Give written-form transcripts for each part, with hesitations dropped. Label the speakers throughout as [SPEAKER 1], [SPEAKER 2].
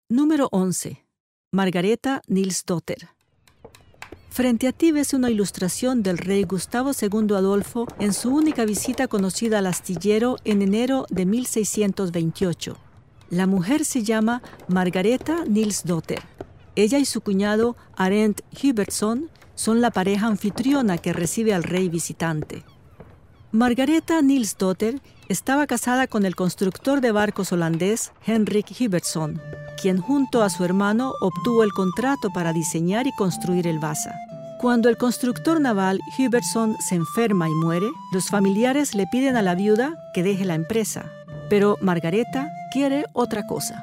[SPEAKER 1] Número 11. Margareta Nilsdotter. Frente a ti ves una ilustración del rey Gustavo II Adolfo en su única visita conocida al astillero en enero de 1628. La mujer se llama Margareta Nilsdotter. Ella y su cuñado Arent Hubertsson son la pareja anfitriona que recibe al rey visitante. Margareta Nilsdotter estaba casada con el constructor de barcos holandés Henrik Hubertsson, quien junto a su hermano obtuvo el contrato para diseñar y construir el Vasa. Cuando el constructor naval Hubertsson se enferma y muere, los familiares le piden a la viuda que deje la empresa. Pero Margareta quiere otra cosa.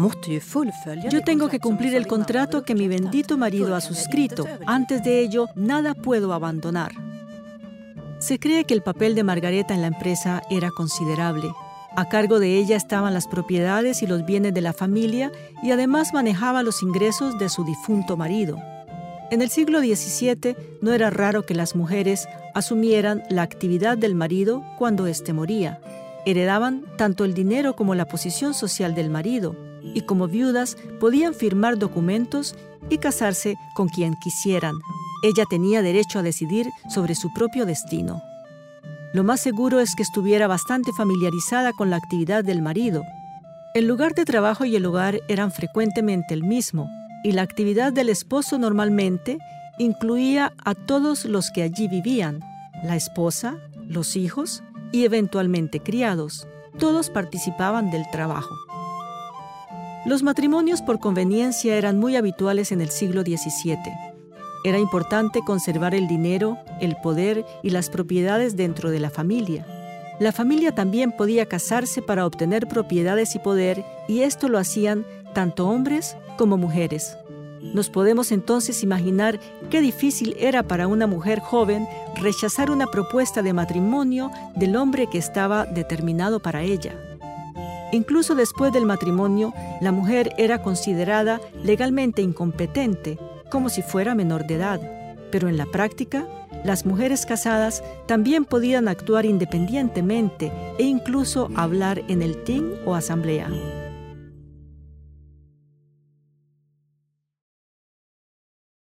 [SPEAKER 1] Yo tengo que cumplir el contrato que mi bendito marido ha suscrito. Antes de ello, nada puedo abandonar. Se cree que el papel de Margareta en la empresa era considerable. A cargo de ella estaban las propiedades y los bienes de la familia y además manejaba los ingresos de su difunto marido. En el siglo XVII no era raro que las mujeres asumieran la actividad del marido cuando éste moría. Heredaban tanto el dinero como la posición social del marido y como viudas podían firmar documentos y casarse con quien quisieran. Ella tenía derecho a decidir sobre su propio destino. Lo más seguro es que estuviera bastante familiarizada con la actividad del marido. El lugar de trabajo y el hogar eran frecuentemente el mismo, y la actividad del esposo normalmente incluía a todos los que allí vivían, la esposa, los hijos y eventualmente criados. Todos participaban del trabajo. Los matrimonios por conveniencia eran muy habituales en el siglo XVII. Era importante conservar el dinero, el poder y las propiedades dentro de la familia. La familia también podía casarse para obtener propiedades y poder, y esto lo hacían tanto hombres como mujeres. Nos podemos entonces imaginar qué difícil era para una mujer joven rechazar una propuesta de matrimonio del hombre que estaba determinado para ella. Incluso después del matrimonio, la mujer era considerada legalmente incompetente, como si fuera menor de edad. Pero en la práctica, las mujeres casadas también podían actuar independientemente e incluso hablar en el Ting o asamblea.